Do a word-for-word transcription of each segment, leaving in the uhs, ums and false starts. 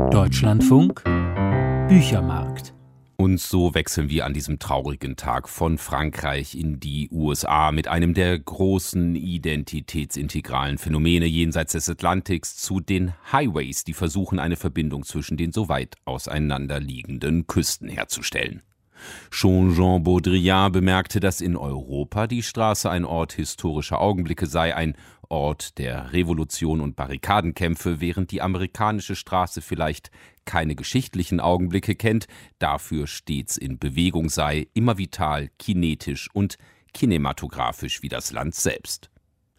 Deutschlandfunk Büchermarkt. Und so wechseln wir an diesem traurigen Tag von Frankreich in die U S A mit einem der großen identitätsintegralen Phänomene jenseits des Atlantiks zu den Highways, die versuchen, eine Verbindung zwischen den so weit auseinanderliegenden Küsten herzustellen. Schon Jean Baudrillard bemerkte, dass in Europa die Straße ein Ort historischer Augenblicke sei, ein Ort der Revolution und Barrikadenkämpfe, während die amerikanische Straße vielleicht keine geschichtlichen Augenblicke kennt, dafür stets in Bewegung sei, immer vital, kinetisch und kinematografisch wie das Land selbst.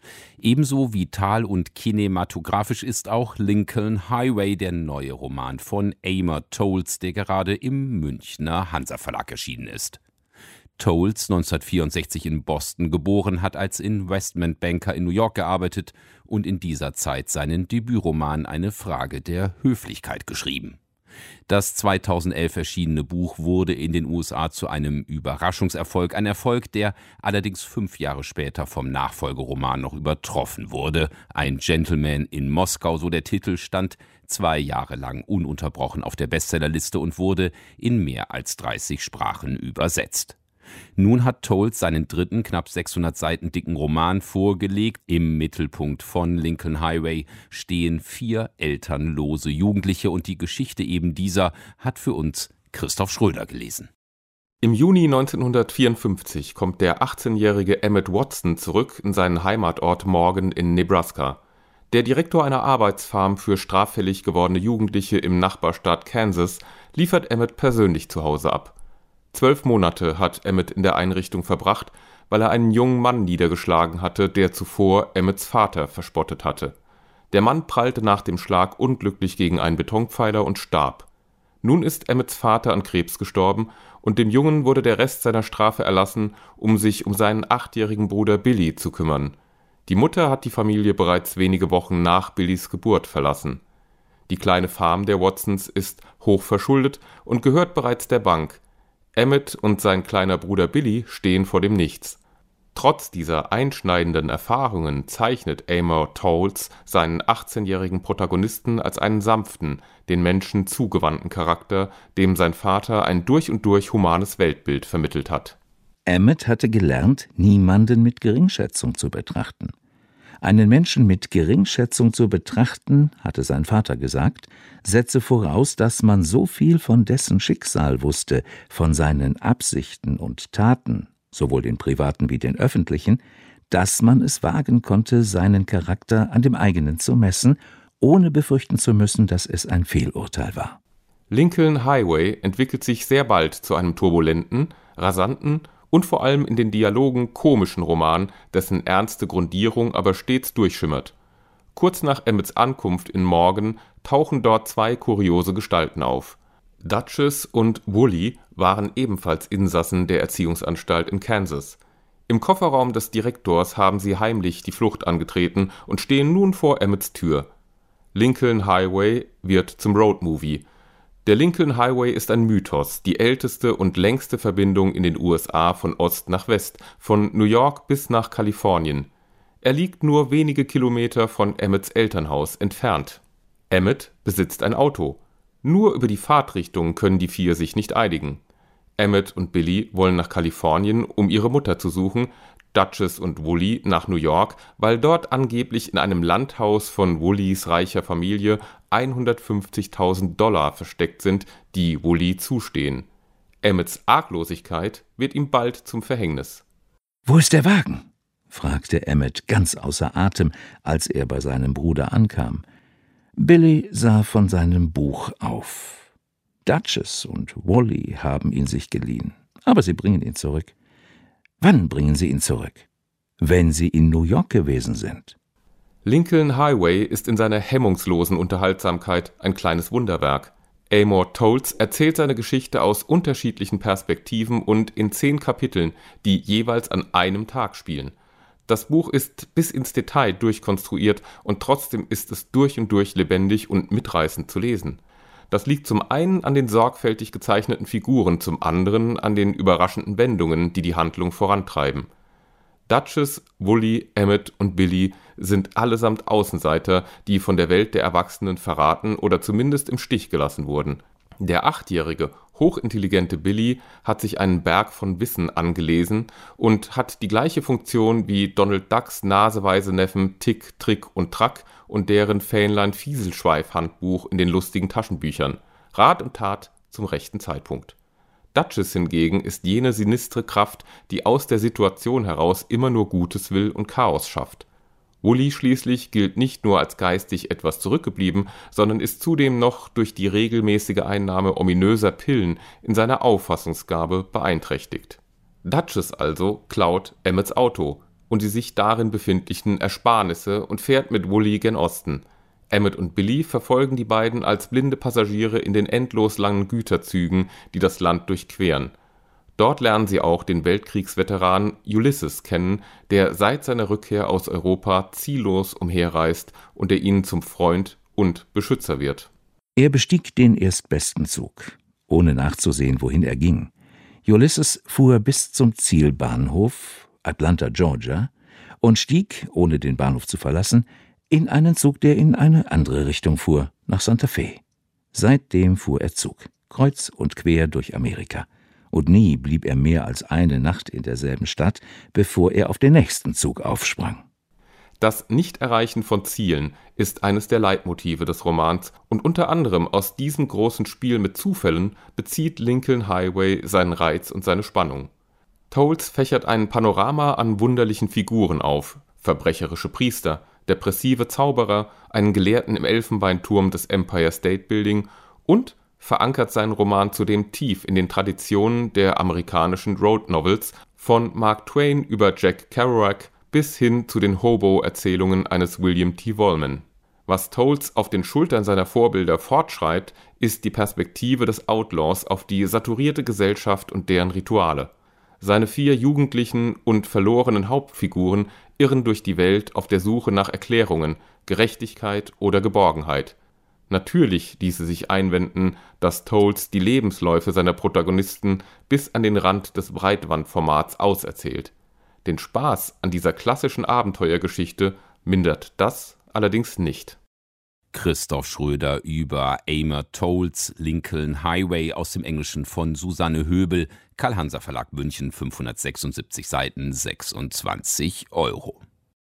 Ebenso vital und kinematografisch ist auch Lincoln Highway, der neue Roman von Amor Towles, der gerade im Münchner Hansa Verlag erschienen ist. Towles, neunzehnhundertvierundsechzig in Boston geboren, hat als Investmentbanker in New York gearbeitet und in dieser Zeit seinen Debütroman Eine Frage der Höflichkeit geschrieben. Das zweitausendelf erschienene Buch wurde in den U S A zu einem Überraschungserfolg, ein Erfolg, der allerdings fünf Jahre später vom Nachfolgeroman noch übertroffen wurde. Ein Gentleman in Moskau, so der Titel, stand zwei Jahre lang ununterbrochen auf der Bestsellerliste und wurde in mehr als dreißig Sprachen übersetzt. Nun hat Towles seinen dritten, knapp sechshundert Seiten dicken Roman vorgelegt. Im Mittelpunkt von Lincoln Highway stehen vier elternlose Jugendliche und die Geschichte eben dieser hat für uns Christoph Schröder gelesen. Im Juni neunzehnhundertvierundfünfzig kommt der achtzehnjährige Emmett Watson zurück in seinen Heimatort Morgan in Nebraska. Der Direktor einer Arbeitsfarm für straffällig gewordene Jugendliche im Nachbarstaat Kansas liefert Emmett persönlich zu Hause ab. Zwölf Monate hat Emmett in der Einrichtung verbracht, weil er einen jungen Mann niedergeschlagen hatte, der zuvor Emmets Vater verspottet hatte. Der Mann prallte nach dem Schlag unglücklich gegen einen Betonpfeiler und starb. Nun ist Emmets Vater an Krebs gestorben und dem Jungen wurde der Rest seiner Strafe erlassen, um sich um seinen achtjährigen Bruder Billy zu kümmern. Die Mutter hat die Familie bereits wenige Wochen nach Billys Geburt verlassen. Die kleine Farm der Watsons ist hoch verschuldet und gehört bereits der Bank. Emmett und sein kleiner Bruder Billy stehen vor dem Nichts. Trotz dieser einschneidenden Erfahrungen zeichnet Amor Towles seinen achtzehnjährigen Protagonisten als einen sanften, den Menschen zugewandten Charakter, dem sein Vater ein durch und durch humanes Weltbild vermittelt hat. Emmett hatte gelernt, niemanden mit Geringschätzung zu betrachten. Einen Menschen mit Geringschätzung zu betrachten, hatte sein Vater gesagt, setze voraus, dass man so viel von dessen Schicksal wusste, von seinen Absichten und Taten, sowohl den privaten wie den öffentlichen, dass man es wagen konnte, seinen Charakter an dem eigenen zu messen, ohne befürchten zu müssen, dass es ein Fehlurteil war. Lincoln Highway entwickelt sich sehr bald zu einem turbulenten, rasanten und vor allem in den Dialogen komischen Roman, dessen ernste Grundierung aber stets durchschimmert. Kurz nach Emmets Ankunft in Morgan tauchen dort zwei kuriose Gestalten auf. Duchess und Woolley waren ebenfalls Insassen der Erziehungsanstalt in Kansas. Im Kofferraum des Direktors haben sie heimlich die Flucht angetreten und stehen nun vor Emmets Tür. Lincoln Highway wird zum Roadmovie. Der Lincoln Highway ist ein Mythos, die älteste und längste Verbindung in den U S A von Ost nach West, von New York bis nach Kalifornien. Er liegt nur wenige Kilometer von Emmets Elternhaus entfernt. Emmett besitzt ein Auto. Nur über die Fahrtrichtung können die vier sich nicht einigen. Emmett und Billy wollen nach Kalifornien, um ihre Mutter zu suchen, Duchess und Woolley nach New York, weil dort angeblich in einem Landhaus von Woolleys reicher Familie hundertfünfzigtausend Dollar versteckt sind, die Woolley zustehen. Emmets Arglosigkeit wird ihm bald zum Verhängnis. »Wo ist der Wagen?« fragte Emmett ganz außer Atem, als er bei seinem Bruder ankam. Billy sah von seinem Buch auf. Duchess und Woolley haben ihn sich geliehen, aber sie bringen ihn zurück. Wann bringen sie ihn zurück? Wenn sie in New York gewesen sind. Lincoln Highway ist in seiner hemmungslosen Unterhaltsamkeit ein kleines Wunderwerk. Amor Towles erzählt seine Geschichte aus unterschiedlichen Perspektiven und in zehn Kapiteln, die jeweils an einem Tag spielen. Das Buch ist bis ins Detail durchkonstruiert und trotzdem ist es durch und durch lebendig und mitreißend zu lesen. Das liegt zum einen an den sorgfältig gezeichneten Figuren, zum anderen an den überraschenden Wendungen, die die Handlung vorantreiben. Duchess, Wooly, Emmett und Billy sind allesamt Außenseiter, die von der Welt der Erwachsenen verraten oder zumindest im Stich gelassen wurden. Der achtjährige, hochintelligente Billy hat sich einen Berg von Wissen angelesen und hat die gleiche Funktion wie Donald Ducks naseweise Neffen Tick, Trick und Track und deren Fähnlein-Fieselschweif-Handbuch in den lustigen Taschenbüchern. Rat und Tat zum rechten Zeitpunkt. Duchess hingegen ist jene sinistre Kraft, die aus der Situation heraus immer nur Gutes will und Chaos schafft. Wooly schließlich gilt nicht nur als geistig etwas zurückgeblieben, sondern ist zudem noch durch die regelmäßige Einnahme ominöser Pillen in seiner Auffassungsgabe beeinträchtigt. Duchess also klaut Emmets Auto und die sich darin befindlichen Ersparnisse und fährt mit Wooly gen Osten. Emmett und Billy verfolgen die beiden als blinde Passagiere in den endlos langen Güterzügen, die das Land durchqueren. Dort lernen sie auch den Weltkriegsveteran Ulysses kennen, der seit seiner Rückkehr aus Europa ziellos umherreist und der ihnen zum Freund und Beschützer wird. Er bestieg den erstbesten Zug, ohne nachzusehen, wohin er ging. Ulysses fuhr bis zum Zielbahnhof, Atlanta, Georgia, und stieg, ohne den Bahnhof zu verlassen, in einen Zug, der in eine andere Richtung fuhr, nach Santa Fe. Seitdem fuhr er Zug, kreuz und quer durch Amerika. Und nie blieb er mehr als eine Nacht in derselben Stadt, bevor er auf den nächsten Zug aufsprang. Das Nichterreichen von Zielen ist eines der Leitmotive des Romans und unter anderem aus diesem großen Spiel mit Zufällen bezieht Lincoln Highway seinen Reiz und seine Spannung. Towles fächert ein Panorama an wunderlichen Figuren auf, verbrecherische Priester, depressive Zauberer, einen Gelehrten im Elfenbeinturm des Empire State Building und verankert seinen Roman zudem tief in den Traditionen der amerikanischen Road Novels, von Mark Twain über Jack Kerouac bis hin zu den Hobo-Erzählungen eines William T. Wollman. Was Towles auf den Schultern seiner Vorbilder fortschreibt, ist die Perspektive des Outlaws auf die saturierte Gesellschaft und deren Rituale. Seine vier jugendlichen und verlorenen Hauptfiguren irren durch die Welt auf der Suche nach Erklärungen, Gerechtigkeit oder Geborgenheit. Natürlich ließe sich einwenden, dass Towles die Lebensläufe seiner Protagonisten bis an den Rand des Breitbandformats auserzählt. Den Spaß an dieser klassischen Abenteuergeschichte mindert das allerdings nicht. Christoph Schröder über Amor Towles Lincoln Highway aus dem Englischen von Susanne Höbel, Carl Hanser Verlag München, fünfhundertsechsundsiebzig Seiten, sechsundzwanzig Euro.